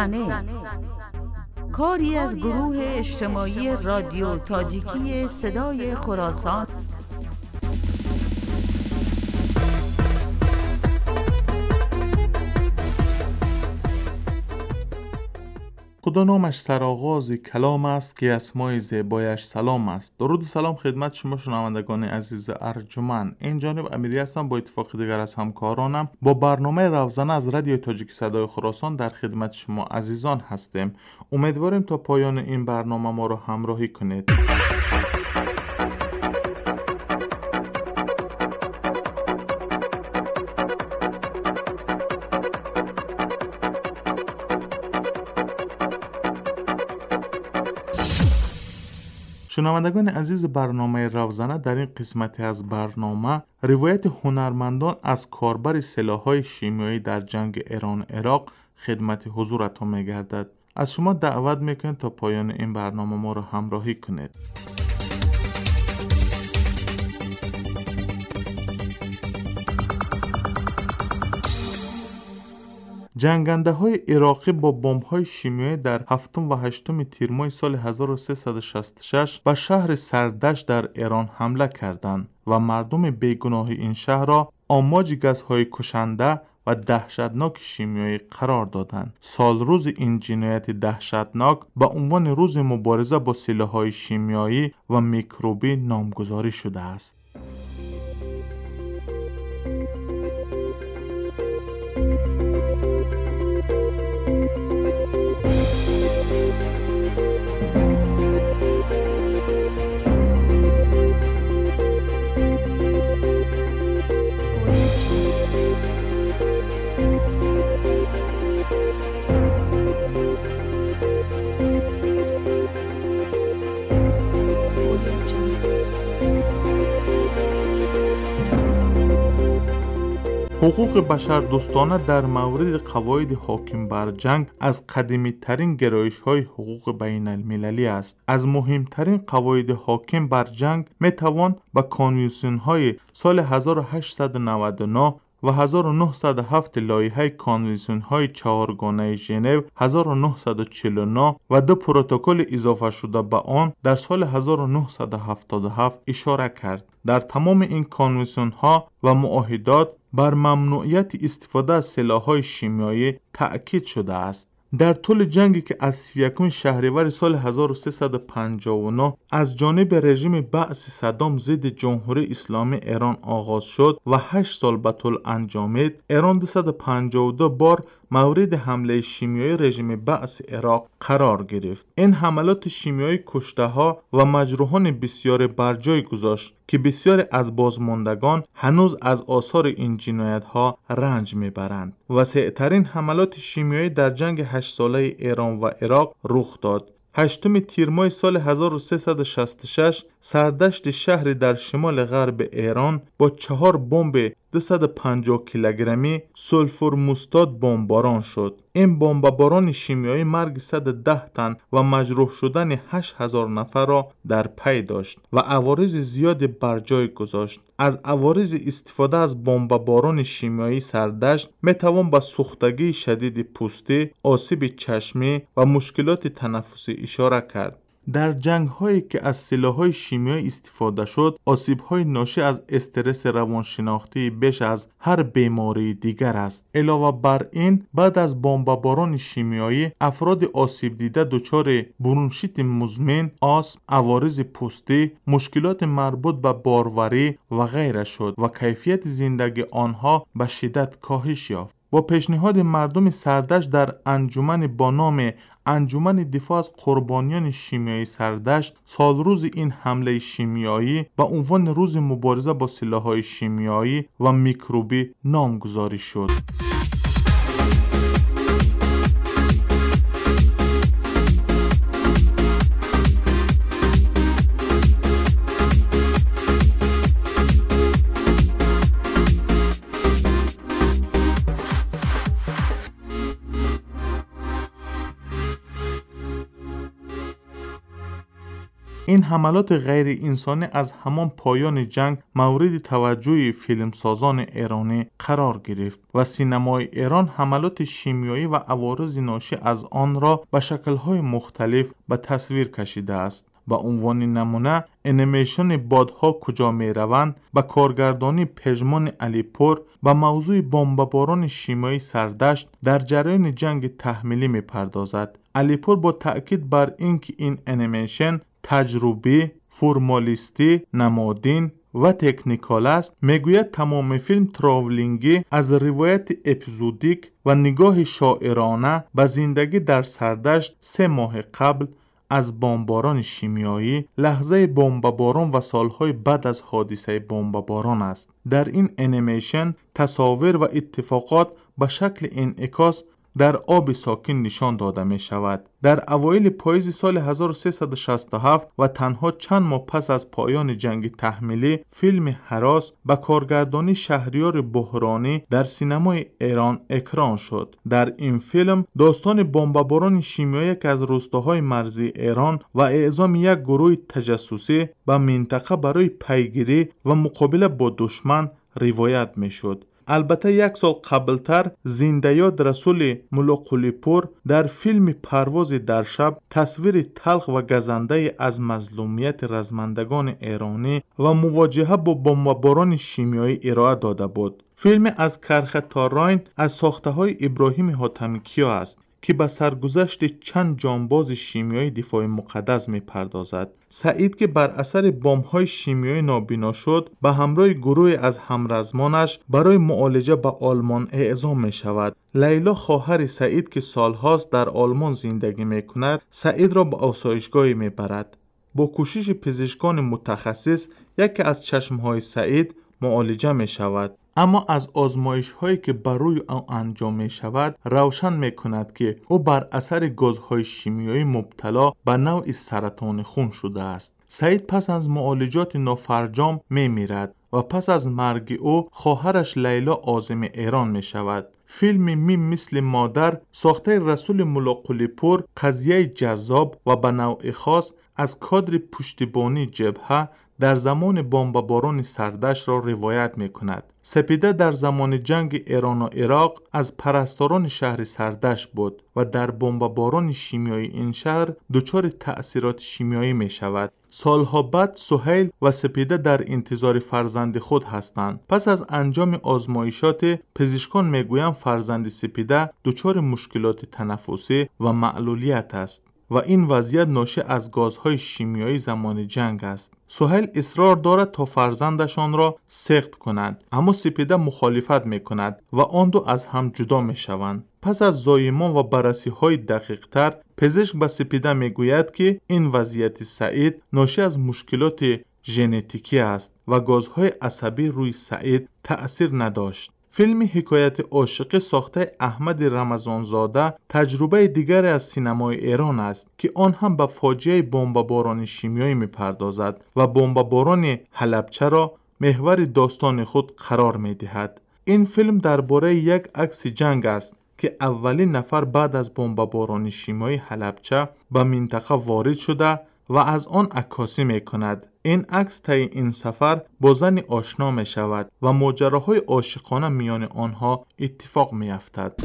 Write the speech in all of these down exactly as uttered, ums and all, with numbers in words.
زنه، کاری از گروه اجتماعی رادیو تاجیکی صدای خراسان. خدا نامش سرآغاز کلام است که اسمای زیبایش سلام است. درود و سلام خدمت شما شنوندگان عزیز ارجمند. این جانب امیری هستم، با اتفاق دیگر از همکارانم با برنامه روزنه از رادیو تاجیک صدای خراسان در خدمت شما عزیزان هستیم. امیدواریم تا پایان این برنامه ما را همراهی کنید. شنوندگان عزیز برنامه روزنه، در این قسمتی از برنامه روایت هنرمندان از کاربر سلاح‌های شیمیایی در جنگ ایران عراق خدمت حضورتان می‌گردد. از شما دعوت می‌کنم تا پایان این برنامه ما را همراهی کنید. جنگنده های عراقی با بمب های شیمیایی در هفتم و هشتم تیر ماه سال هزار و سیصد و شصت و شش به شهر سردشت در ایران حمله کردند و مردم بیگناه این شهر را آماج گازهای کشنده و دهشتناک شیمیایی قرار دادند. سال روز این جنایت دهشتناک به عنوان روز مبارزه با سلاح‌های شیمیایی و میکروبی نامگذاری شده است. حقوق بشر دوستانه در مورد قواعد حاکم بر جنگ از قدیمی ترین گرایش های حقوق بین المللی است. از مهمترین قواعد حاکم بر جنگ می توان به کانویسیون های سال هزار و هشتصد و نود و نه و هزار و نهصد و هفت لایحه کانویسیون های چهارگانه ژنو هزار و نهصد و چهل و نه و دو پروتکل اضافه شده به آن در سال هزار و نهصد و هفتاد و هفت اشاره کرد. در تمام این کانویسیون ها و معاهدات بر ممنوعیت استفاده از سلاح‌های شیمیایی تأکید شده است. در طول جنگی که از سی و یکم شهریور سال هزار و سیصد و پنجاه و نه از جانب رژیم بعث صدام ضد جمهوری اسلامی ایران آغاز شد و هشت سال به طول انجامید، ایران دویست و پنجاه و دو بار مورد حمله شیمیایی رژیم بعث عراق قرار گرفت. این حملات شیمیایی کشته ها و مجروحان بسیار بر جای گذاشت که بسیاری از بازماندگان هنوز از آثار این جنایت ها رنج میبرند. وسیع‌ترین حملات شیمیایی در جنگ هشت ساله ایران و عراق رخ داد. هشتم تیر ماه سال هزار و سیصد و شصت و شش سردشت شهری در شمال غرب ایران با چهار بمب دویست و پنجاه کیلوگرمی سولفور مستاد بمباران شد. این بمباران شیمیایی مرگ صد و ده تن و مجروح شدن هشت هزار نفر را در پی داشت و عوارض زیاد بر جای گذاشت. از عوارض استفاده از بمباران شیمیایی سردشت می توان به سوختگی شدید پوستی، آسیب چشمی و مشکلات تنفسی اشاره کرد. در جنگ هایی که از سلاح‌های شیمیایی استفاده شد، آسیب‌های ناشی از استرس روانشناختی بیش از هر بیماری دیگر است. علاوه بر این، بعد از بمباران شیمیایی افراد آسیب دیده دچار برونشیت مزمن، آسم، عوارض پوستی، مشکلات مربوط به باروری و غیره شد و کیفیت زندگی آنها به شدت کاهش یافت. با پیشنهاد مردم سردشت در انجمن با نام انجمن دفاع از قربانیان شیمیایی سردشت، سال روز این حمله شیمیایی به عنوان روز مبارزه با سلاح‌های شیمیایی و میکروبی نامگذاری شد. این حملات غیر انسانی از همان پایان جنگ مورد توجه فیلمسازان ایرانی قرار گرفت و سینمای ایران حملات شیمیایی و عوارض ناشی از آن را به شکل‌های مختلف به تصویر کشیده است. به عنوان نمونه انیمیشن بادها کجا می روند با کارگردانی پژمان علیپور و موضوع بمباران شیمیایی سردشت در جریان جنگ تحمیلی می پردازد. علیپور با تأکید بر اینکه این انیمیشن تجربی، فرمالیستی، نمادین و تکنیکال است، میگوید تمام فیلم تراولینگی از روایت اپیزودیک و نگاه شاعرانه به زندگی در سردشت سه ماه قبل از بمباران شیمیایی، لحظه بمباران و سالهای بعد از حادثه بمباران است. در این انیمیشن تصاویر و اتفاقات به شکل انعکاس در آب ساکن نشان داده می شود. در اوایل پاییز سال هزار و سیصد و شصت و هفت و تنها چند ماه پس از پایان جنگ تحمیلی، فیلم هراس با کارگردانی شهریار بحرانی در سینمای ایران اکران شد. در این فیلم داستان بمباران شیمیایی که از روستاهای مرزی ایران و اعزام یک گروه تجسسی به منطقه برای پیگیری و مقابله با دشمن روایت می شد. البته یک سال قبلتر زنده‌یاد رسول ملوقلیپور در فیلم پرواز در شب تصویر تلخ و گزنده از مظلومیت رزمندگان ایرانی و مواجهه با بمباران شیمیایی ارائه داده بود. فیلم از کرخ تا راین از ساخته‌های ابراهیم حاتمی‌کیا است که به سرگذشت چند جانباز شیمیایی دفاع مقدس می پردازد. سعید که بر اثر بمب‌های شیمیایی نابینا شد، به همراه گروه از همرزمانش برای معالجه به آلمان اعزام می شود. لیلا خواهر سعید که سالهاست در آلمان زندگی می کند، سعید را به آسایشگاهی می برد. با کوشش پزشکان متخصص، یکی از چشمهای سعید معالجه می شود. اما از آزمایش هایی که برای او انجام می شود روشن می کند که او بر اثر گازهای شیمیایی مبتلا به نوع سرطان خون شده است. سعید پس از معالجات نافرجام می میرد و پس از مرگ او خواهرش لیلا عازم ایران می شود. فیلم می مثل مادر ساخته رسول ملوقلیپور قضیه جذاب و به نوع خاص از کادر پشتیبانی جبهه در زمان بمباران سردشت را روایت می کند. سپیده در زمان جنگ ایران و عراق از پرستاران شهر سردشت بود و در بمباران شیمیایی این شهر دچار تأثیرات شیمیایی می شود. سالها بعد سهیل و سپیده در انتظار فرزند خود هستند. پس از انجام آزمایشات، پزشکان میگویند فرزند سپیده دچار مشکلات تنفسی و معلولیت است و این وضعیت ناشی از گازهای شیمیایی زمان جنگ است. سهیل اصرار دارد تا فرزندشان را سقط کنند، اما سپیده مخالفت می کند و آن دو از هم جدا می شوند. پس از زایمان و بررسی های دقیق تر، پزشک به سپیده می گوید که این وضعیت سعید ناشی از مشکلات ژنتیکی است و گازهای عصبی روی سعید تأثیر نداشت. فیلم حکایت عاشقی ساخته احمد رمضانزاده تجربه دیگر از سینمای ایران است که آن هم به فاجعه بمباران شیمیایی می‌پردازد و بمباران حلبچه را محور داستان خود قرار می‌دهد. این فیلم درباره یک عکس جنگ است که اولین نفر بعد از بمباران شیمیایی حلبچه به منطقه وارد شده و از آن عکاسی می کند. این عکس طی این سفر با زنی آشنا می شود و ماجراهای عاشقانه میان آنها اتفاق می افتد.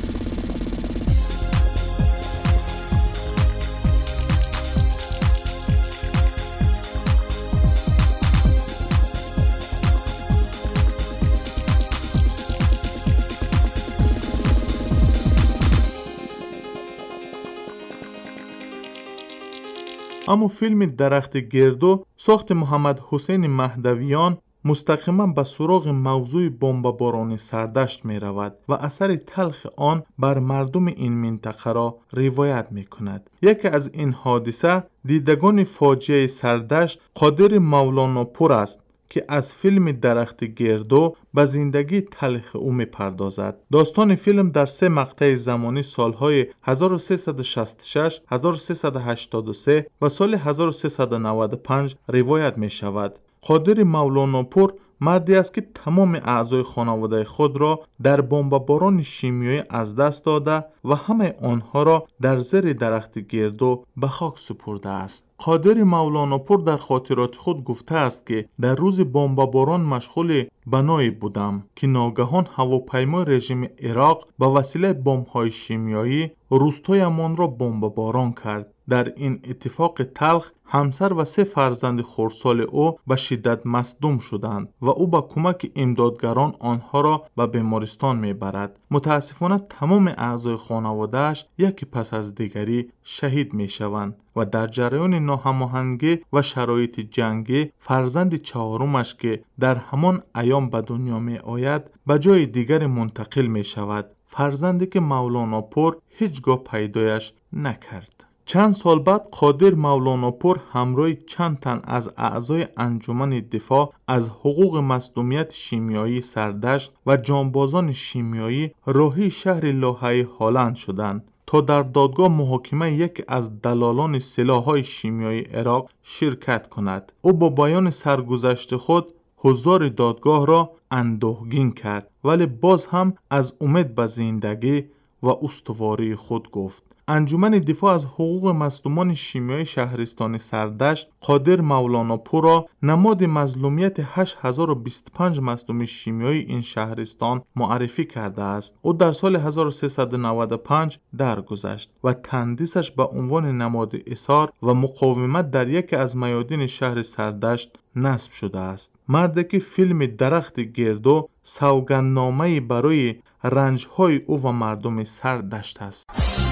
اما فیلم درخت گردو ساخت محمد حسین مهدویان مستقیما به سراغ موضوع بمباران سردشت می رود و اثر تلخ آن بر مردم این منطقه را روایت می کند. یکی از این حادثه دیدگان فاجعه سردشت قادر مولانا پور است که از فیلم درخت گردو به زندگی تلخ او می پردازد. داستان فیلم در سه مقطع زمانی سالهای هزار و سیصد و شصت و شش، هزار و سیصد و هشتاد و سه و سال هزار و سیصد و نود و پنج روایت می شود. قادر مولانا پور مردی است که تمام اعضای خانواده خود را در بمباران شیمیایی از دست داده و همه آنها را در زیر درخت گردو به خاک سپرده است. قادر مولاناپور در خاطرات خود گفته است که در روز بمباران مشغول بنایی بودم که ناگهان هواپیمای رژیم عراق به وسیله بمب‌های شیمیایی روستایمان را بمباران کرد. در این اتفاق تلخ همسر و سه فرزند خردسال او به شدت مصدوم شدند و او با کمک امدادگران آنها را به بیمارستان میبرد. متاسفانه تمام اعضای خانواده‌اش یکی پس از دیگری شهید میشوند و در جریان ناهماهنگی و شرایط جنگی فرزند چهارمش که در همان ایام به دنیا می آید به جای دیگر منتقل می شود، فرزندی که مولاناپور هیچگاه پیدایش نکرد. چند سال بعد قادر مولاناپور همراه چند تن از اعضای انجمن دفاع از حقوق مصدومیت شیمیایی سردشت و جانبازان شیمیایی راهی شهر لاهه هالند شدند تا در دادگاه محاکمه یکی از دلالان سلاح‌های شیمیایی عراق شرکت کند. او با بیان سرگذشت خود حضار دادگاه را اندوهگین کرد، ولی باز هم از امید به زندگی و استواری خود گفت. انجمن دفاع از حقوق مظلومان شیمیایی شهرستان سردشت قادر مولاناپور را نماد مظلومیت هشت هزار و بیست و پنج مظلوم شیمیایی این شهرستان معرفی کرده است. او در سال هزار و سیصد و نود و پنج درگذشت و تندیسش به عنوان نماد اصرار و مقاومت در یکی از میادین شهر سردشت نصب شده است. مردی که فیلم درخت گردو سوگندنامه‌ای برای رنج‌های او و مردم سردشت است.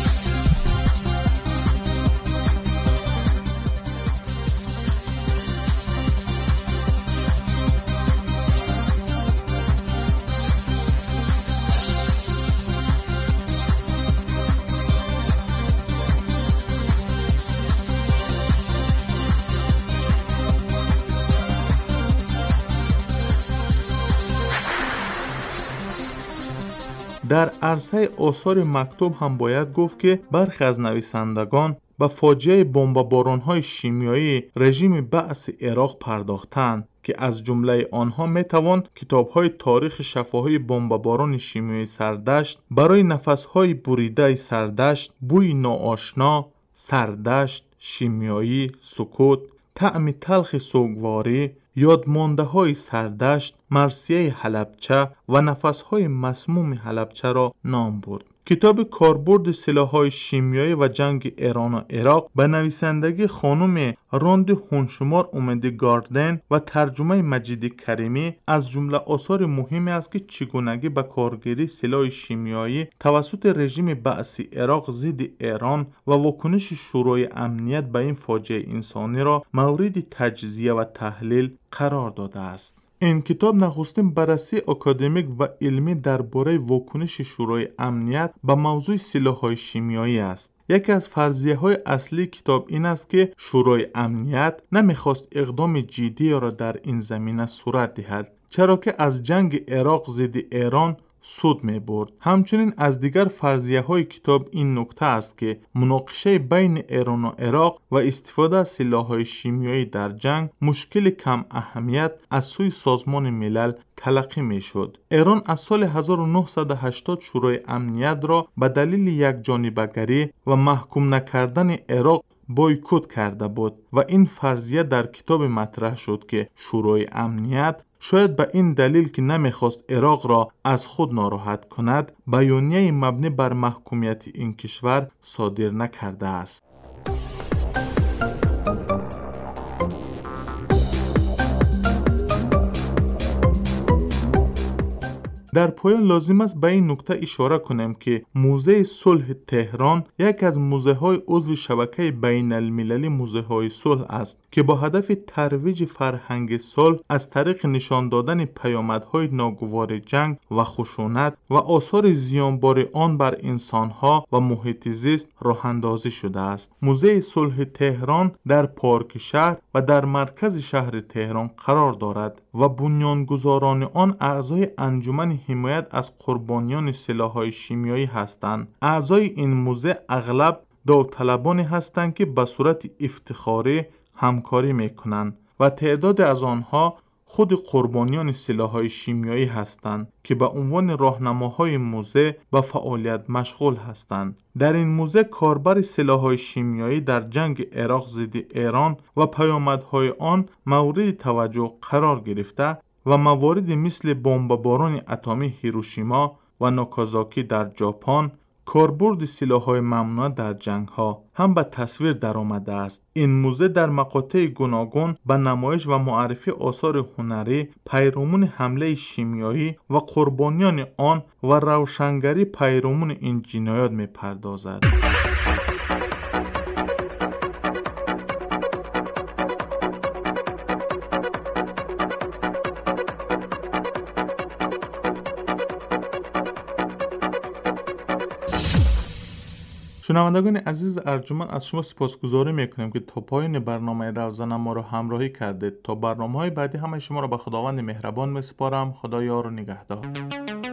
در عرصه آثار مکتوب هم باید گفت که برخی از نویسندگان به فاجعه بمباران‌های شیمیایی رژیم بعث عراق پرداختند که از جمله آنها میتوان کتاب‌های تاریخ شفاهی بمباران شیمیایی سردشت، برای نفس‌های بریده سردشت، بوی ناآشنا، سردشت، شیمیایی، سکوت، طعم تلخ سوگواری، یادمانده های سردشت، مرثیه حلبچه و نفس های مسموم حلبچه را نام برد. کتاب کاربرد سلاح‌های شیمیایی و جنگ ایران و عراق به نویسندگی خانم راند هونشمار اومدگاردن و ترجمه مجید کریمی از جمله آثار مهمی است که چگونگی به کارگیری سلاح شیمیایی توسط رژیم بعثی عراق ضد ایران و واکنش شورای امنیت به این فاجعه انسانی را مورد تجزیه و تحلیل قرار داده است. این کتاب نخستین بررسی اکادمیک و علمی درباره واکنش شورای امنیت به موضوع سلاح‌های شیمیایی است. یکی از فرضیه‌های اصلی کتاب این است که شورای امنیت نمیخواست اقدام جدی را در این زمینه صورت دهد، چرا که از جنگ عراق ضد ایران سود می برد. همچنین از دیگر فرضیه های کتاب این نکته است که مناقشه بین ایران و عراق و استفاده از سلاح‌های شیمیایی در جنگ مشکل کم اهمیت از سوی سازمان ملل تلقی می شد. ایران از سال هزار و نهصد و هشتاد شورای امنیت را به دلیل یک جانبه‌گری و محکوم نکردن عراق بایکوت کرده بود و این فرضیه در کتاب مطرح شد که شورای امنیت شاید به این دلیل که نمیخواست عراق را از خود ناراحت کند بیانیه مبنی بر محکومیت این کشور صادر نکرده است. در پایان لازم است به این نکته اشاره کنیم که موزه صلح تهران یک از موزه های عضو شبکه بین المللی موزه های صلح است که با هدف ترویج فرهنگ صلح از طریق نشان دادن پیامدهای ناگوار جنگ و خشونت و آثار زیانبار آن بر انسانها و محیط زیست راه اندازی شده است. موزه صلح تهران در پارک شهر و در مرکز شهر تهران قرار دارد و بنیانگذاران آن اعضای انجمن حمایت از قربانیان سلاح‌های شیمیایی هستند. اعضای این موزه اغلب داوطلبانی هستند که به صورت افتخاری همکاری میکنند و تعداد از آنها خود قربانیان سلاح‌های شیمیایی هستند که به عنوان راهنماهای موزه به فعالیت مشغول هستند. در این موزه کاربر سلاح‌های شیمیایی در جنگ عراق ضد ایران و پیامدهای آن مورد توجه قرار گرفته و مواردی مثل بمباران اتمی هیروشیما و ناکازاکی در ژاپن، کاربرد سلاح‌های ممنوعه در جنگ‌ها هم به تصویر درآمده است. این موزه در مقاطع گوناگون به نمایش و معرفی آثار هنری پیرامون حمله شیمیایی و قربانیان آن و روشنگری پیرامون این جنایات می‌پردازد. شنوندگان عزیز ارجمند، از شما سپاسگزاری میکنیم که تا پایان برنامه روزانه ما را همراهی کردید. تا برنامه‌های بعدی همه شما را به خداوند مهربان میسپارم. خدا یار و نگهدار.